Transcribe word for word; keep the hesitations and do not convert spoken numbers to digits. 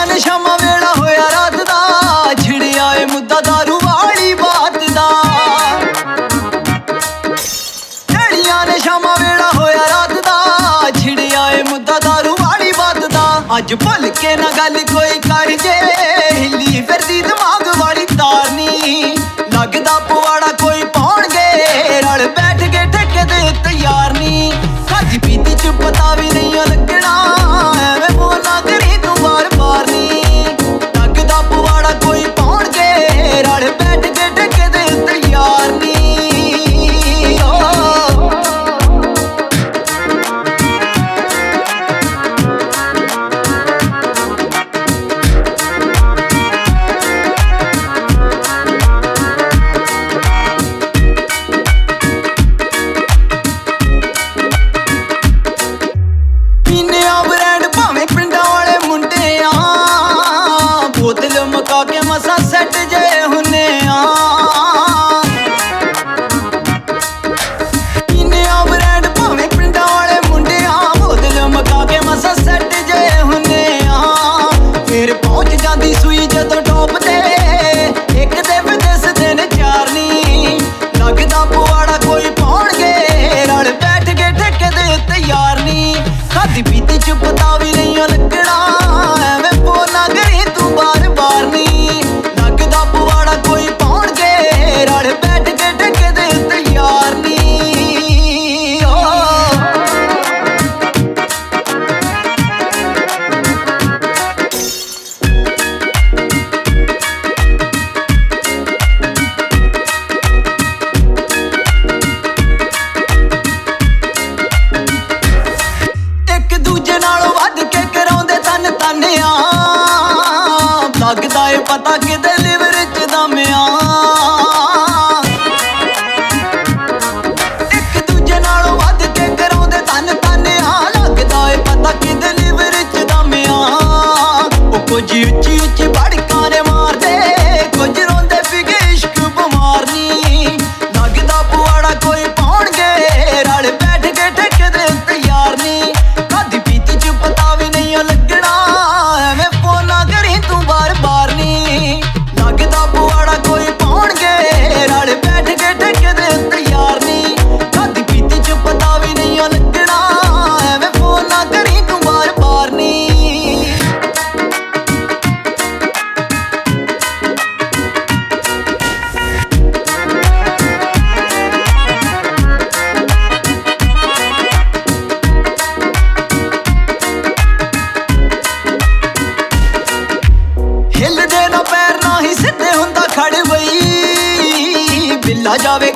ਢੇੜੀਆਂ ਨੇ ਸ਼ਾਮਾਂ ਵੇਲਾ ਹੋਇਆ ਰਾਤ ਦਾ, ਛਿੜਿਆ ਏ ਮੁੱਦਾ ਦਾਰੂ ਵਾਲੀ ਬਾਤ ਦਾ। ਢੇੜੀਆਂ ਨੇ ਸ਼ਾਮਾਂ ਵੇਲਾ ਹੋਇਆ ਰਾਤ ਦਾ, ਛਿੜਿਆ ਏ ਮੁੱਦਾ ਦਾਰੂ ਵਾਲੀ ਬਾਤ ਦਾ। ਅੱਜ ਭੁੱਲ ਕੇ ਨਾ ਗੱਲ ਕੋਈ ਕਰ ਜੇ, ਹਿੱਲੀ ਫਿਰਦੀ ਦਿਮਾਗ ਵਾਲੀ ਤਾਰ ਨੀ। ਲੱਗਦਾ ਪਵਾੜਾ ਕੋਈ ਪਾਉਣਗੇ, ਰਲ ਬੈਠ ਕੇ ਠੇਕੇ ਦੇ ਤਿਆਰ ਨੀ। ਖਾਦੀ ਪੀਤੀ ਚ ਪਤਾ ਵੀ ਨਹੀਂ ਲੱਗਣਾ, ਐਵੇਂ ਬੋਲਾਂ ਕਰੀ ਤੂੰ ਬਾਰ ਬਾਰ ਨੀ। ਲੱਗਦਾ ਪਵਾੜਾ ਕੋਈ ਪਾਉਣਗੇ, ਰਲ ਬੈਠ ਕੇ ਠੇਕੇ ਦੇ ਤਿਆਰ ਨੀ। ਬੋਤਲ ਮੁਕਾ ਕੇ ਮਸਾਂ ਸੈੱਟ ਜੇ ਹੁੰਨੇ ਆ, ਪੀਨੇ ਆ ਬ੍ਰੈਂਡ ਭਾਵੇਂ ਪਿੰਡਾਂ ਵਾਲੇ ਮੁੰਡੇ ਆ। ਬੋਤਲ ਮੁਕਾ ਕੇ ਮਸਾਂ ਸੈੱਟ ਜੇ ਹੁੰਨੇ ਆ, ਫਿਰ ਪਹੁੰਚ ਜਾਂਦੀ ਸੂਈ ਜਦੋਂ ਟੋਪ ਤੇ, ਇੱਕ ਦੇ ਵਿਦਸਦੇ ਨੇ ਚਾਰ ਨੀ। ਲੱਗਦਾ ਪਵਾੜਾ ਕੋਈ ਪਾਉਣਗੇ, ਰਲ ਬੈਠ ਕੇ ਠੇਕੇ ਦੇ ਤਿਆਰ ਨੀ। ਖਾਦੀ ਪੀਤੀ ਚ ਪਤਾ ਵੀ ਨਹੀਂ ਲੱਗਣਾ, ਐਵੇਂ ਬੋਲਾਂ ਕਰੀ ਤੂੰ ਬਾਰ ਬਾਰ ਨੀ। ਲੱਗਦਾ ਪਵਾੜਾ ਕੋਈ ਪਾਉਣਗੇ, ਰਲ ਬੈਠ ਕੇ ਠੇਕੇ ਦੇ ਤਿਆਰ ਨੀ। ਇੱਕ ਦੂਜੇ ਨਾਲੋਂ ਵੱਧ ਕੇ ਕਰਾਉਂਦੇ ਤਨ ਤਾਨਿਆ, ਲੱਗਦਾ ਏ ਪਤਾ ਕਿਤੇ ਲਿਵਰ ਚ ਦਮ ਆ। ਇੱਕ ਦੂਜੇ ਨਾਲੋਂ ਵੱਧ ਕੇ ਕਰਾਉਂਦੇ ਤਨ ਤਾਨਿਆ, ਲੱਗਦਾ ਏ ਪਤਾ ਕਿਤੇ ਲਿਵਰ ਚ ਦਮ ਆ। ਉਹ ਕੁਝ ਉੱਚੀ ਉੱਚੀ ਭੜਕਾਂ ਨੇ ਮਾਰਦੇ, ਕੁਝ ਰੋਂਦੇ ਫਿਗੇ ਇਸ਼ਕ ਬਿਮਾਰ ਨੀ। ਲੱਗਦਾ ਪਵਾੜਾ ਕੋਈ ਪਾਉਣਗੇ, ਰਲ ਬੈਠ ਕੇ ਠੇਕੇ ਦੇ ਤਿਆਰ ਨੀ। ਖਾਦੀ ਪੀਤੀ ਚ ਪਤਾ ਵੀ ਨਹੀਂ ਲੱਗਣਾ, ਐਵੇਂ ਫੋਨਾਂ ਕਰੀ ਤੂੰ ਬਾਰ ਬਾਰ ਨੀ। ਲੱਗਦਾ ਪਵਾੜਾ ਕੋਈ ਪਾਉਣਗੇ, ਰਲ ਬੈਠ ਕੇ ਠੇਕੇ ਦੇ ਤਿਆਰ ਨੀ। ਖਾਦੀ ਪੀਤੀ ਚ ਪਤਾ ਵੀ ਨਹੀਂ ਲੱਗਣਾ, ਐਵੇਂ ਫੋਨਾਂ ਕਰੀ ਤੂੰ ਬਾਰ ਬਾਰ ਨੀ। ਹਿੱਲਦੇ ਨਾ ਪੈਰ ਨਾ ਹੀ ਸਿੱਧੇ ਹੁੰਦਾ ਖੜ ਬਈ, ਬਿੱਲਾ ਜਾਵੇ